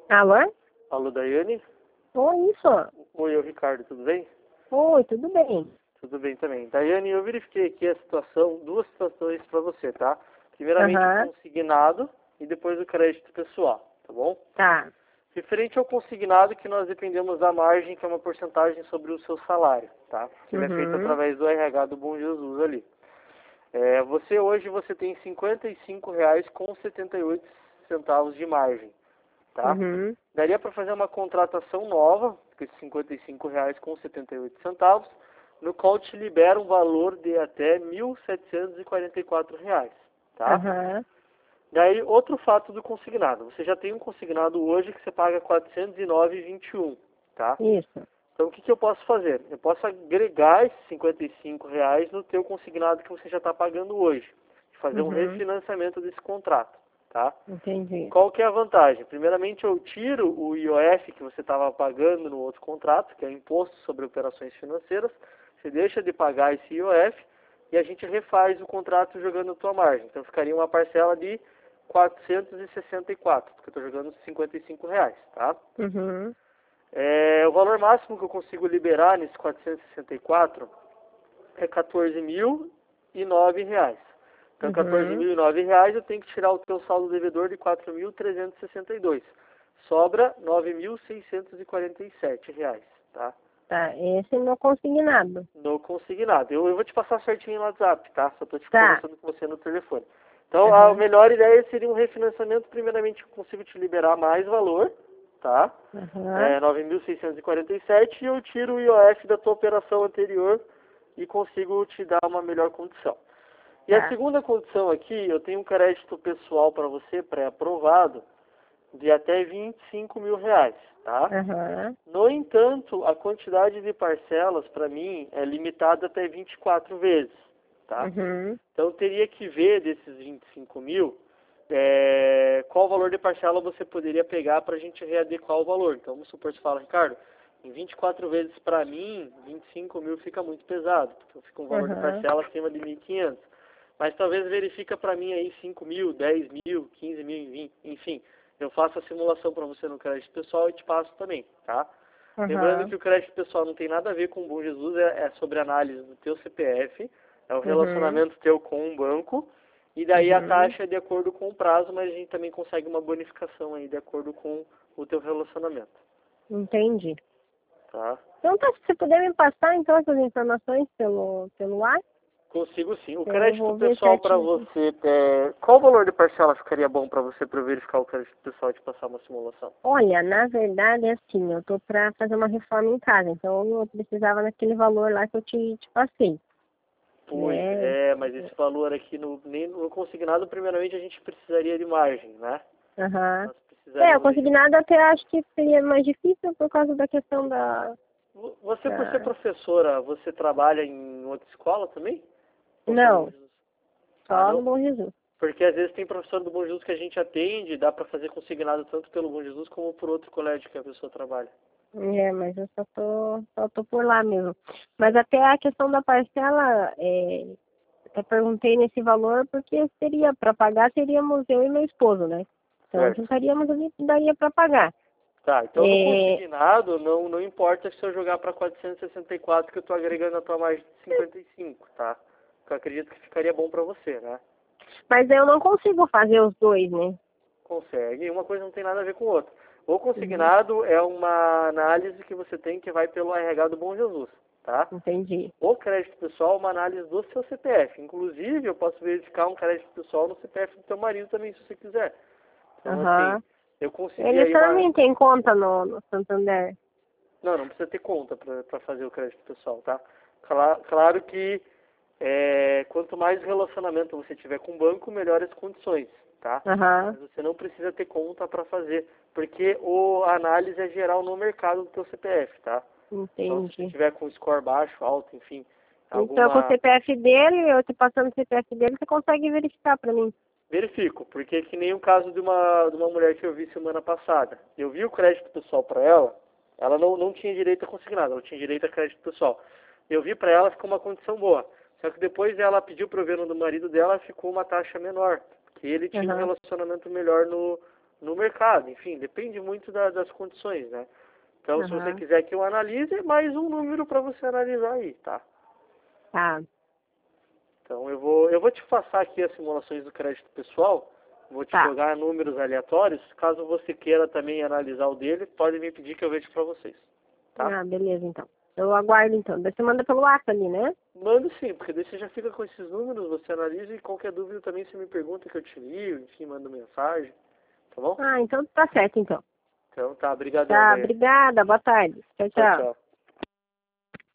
Alô? Alô, Daiane? Oi, isso. Oi, Ricardo, tudo bem? Oi, tudo bem? Tudo bem também. Daiane, eu verifiquei aqui a situação, duas situações para você, tá? Primeiramente o Aham, consignado e depois o crédito pessoal, tá bom? tá. Referente ao consignado, que nós dependemos da margem, que é uma porcentagem sobre o seu salário, tá? Que ele é feito Uhum, através do RH do Bom Jesus ali. Hoje você tem R$ 55,78 de margem, tá? uhum, Daria para fazer uma contratação nova, com esses R$ 55,78, no qual te libera um valor de até R$ 1.744, tá? aham, Daí, outro fato do consignado. Você já tem um consignado hoje que você paga R$ 409,21, tá? isso. Então, o que eu posso fazer? Eu posso agregar esses R$ 55 no teu consignado que você já está pagando hoje. E fazer um Uhum, refinanciamento desse contrato, tá? entendi. Qual que é a vantagem? Primeiramente, eu tiro o IOF que você estava pagando no outro contrato, que é o Imposto sobre Operações Financeiras. Você deixa de pagar esse IOF e a gente refaz o contrato jogando a tua margem. Então, ficaria uma parcela de 464, porque eu estou jogando R$ 55, tá? Uhum, O valor máximo que eu consigo liberar nesse 464 é R$ 14.009. Então, uhum, R$ 14.009 eu tenho que tirar o teu saldo devedor de 4.362. Sobra R$ 9.647, tá? tá. Esse é meu consignado. No consignado. Eu vou te passar certinho no WhatsApp, tá? Só estou te Tá. conversando com você no telefone. Então, a Aham, melhor ideia seria um refinanciamento. Primeiramente, eu consigo te liberar mais valor, tá? aham, 9.647 e eu tiro o IOF da tua operação anterior e consigo te dar uma melhor condição. E a tá. segunda condição aqui, eu tenho um crédito pessoal para você, pré-aprovado, de até R$ 25.000, tá? Aham, No entanto, a quantidade de parcelas, para mim, é limitada até 24 vezes, tá? uhum, Então, eu teria que ver desses 25 mil, qual valor de parcela você poderia pegar para a gente readequar o valor. Então, vamos supor, você fala, Ricardo, em 24 vezes para mim, 25 mil fica muito pesado, porque fica um valor de aham, parcela acima de 1.500. Mas talvez verifica para mim aí 5 mil, 10 mil, 15 mil, enfim. Eu faço a simulação para você no crédito pessoal e te passo também, tá? Lembrando aham, que o crédito pessoal não tem nada a ver com o Bom Jesus, é sobre análise do teu CPF, é o uhum, relacionamento teu com um banco, e daí a uhum, taxa é de acordo com o prazo, mas a gente também consegue uma bonificação aí de acordo com o teu relacionamento, entendi. tá? Então, tá, se você puder me passar, então, essas informações pelo ar, Consigo sim. O eu crédito vou ver pessoal para certinho aqui. você, qual valor de parcela ficaria bom para você para eu verificar o crédito pessoal e te passar uma simulação? Olha, na verdade, é assim, eu tô para fazer uma reforma em casa, então eu precisava daquele valor lá que eu te passei, Pois né? é, mas esse valor aqui nem no consignado, primeiramente a gente precisaria de margem, né? Aham. Nós O precisaríamos de. consignado até acho que seria mais difícil por causa da questão Você, por ser da... professora, você trabalha em outra escola também? Ou só no Bom Não, Jesus? Ah, só no não? Bom Jesus. Porque às vezes tem professor do Bom Jesus que a gente atende, dá para fazer consignado tanto pelo Bom Jesus como por outro colégio que a pessoa trabalha. É, mas eu só tô por lá mesmo. Mas até a questão da parcela, até perguntei nesse valor porque seria para pagar, seríamos eu e meu esposo, né? Então Certo. juntaríamos ali que daria para pagar. Tá, então no É, consignado não importa se eu jogar para 464 que eu estou agregando a tua margem de 55, tá? Que eu acredito que ficaria bom para você, né? mas eu não consigo fazer os dois, né? Consegue. E uma coisa não tem nada a ver com outra. O Uhum, consignado é uma análise que você tem que vai pelo RH do Bom Jesus, tá? entendi. O crédito pessoal é uma análise do seu CPF. Inclusive, eu posso verificar um crédito pessoal no CPF do teu marido também, se você quiser. Então, assim, Aham. eu consegui Ele aí uma. também tem conta no Santander. Não precisa ter conta para fazer o crédito pessoal, tá? Claro que quanto mais relacionamento você tiver com o banco, melhor as condições, tá? Aham, Mas você não precisa ter conta para fazer, porque a análise é geral no mercado do teu CPF, tá? Então, se você entendi. tiver com score baixo, alto, enfim, Então, com o alguma. CPF dele, eu te passando o CPF dele, você consegue verificar para mim. Verifico, porque que nem o caso de uma mulher que eu vi semana passada. Eu vi o crédito pessoal para ela não tinha direito a consignado, ela tinha direito a crédito pessoal. Eu vi para ela, ficou uma condição boa. Só que depois ela pediu para eu ver no do marido dela, ficou uma taxa menor, porque ele tinha um Aham. relacionamento melhor no no mercado. Enfim, depende muito das condições, né? Então, se você Aham. quiser que eu analise, é mais um número para você analisar aí, tá? Tá. Então, eu vou te passar aqui as simulações do crédito pessoal, vou te Tá. jogar números aleatórios. Caso você queira também analisar o dele, pode me pedir que eu vejo para vocês, tá? Ah, beleza, então. Eu aguardo, então. Daí você manda pelo WhatsApp ali, né? Mando sim, porque daí você já fica com esses números, você analisa e qualquer dúvida também você me pergunta que eu te ligo, enfim, mando mensagem, tá bom? Ah, então tá certo, então. Então tá, brigadão Tá, daí. obrigada. Boa tarde. Tchau, Tchau, tchau. tchau.